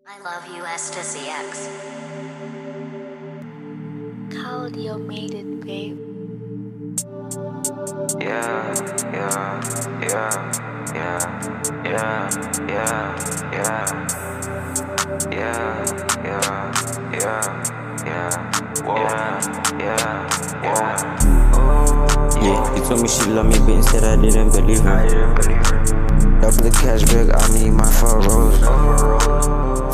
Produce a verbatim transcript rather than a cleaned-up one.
I love you, S to C X. Claudio made it, babe. Yeah, yeah, yeah, yeah, yeah, yeah, yeah, yeah, yeah, yeah, yeah, whoa, yeah, yeah, yeah, oh, yeah. You told me she love me, but instead I didn't believe her. I didn't believe her. Double the cash bag, I need my four rolls.